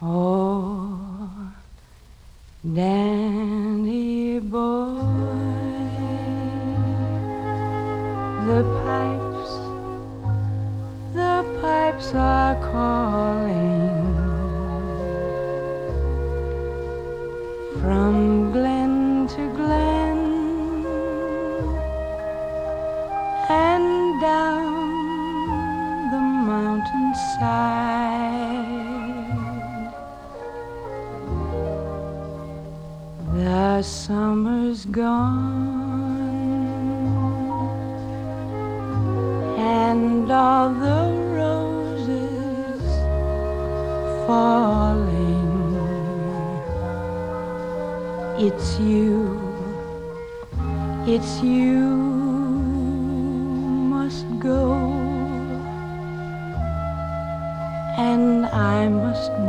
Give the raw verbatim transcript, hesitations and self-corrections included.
Oh, Danny boy, the pipes, the pipes are calling from glen to glen and down the mountainside. The summer's gone and all the roses falling. It's you, it's you must go, and I must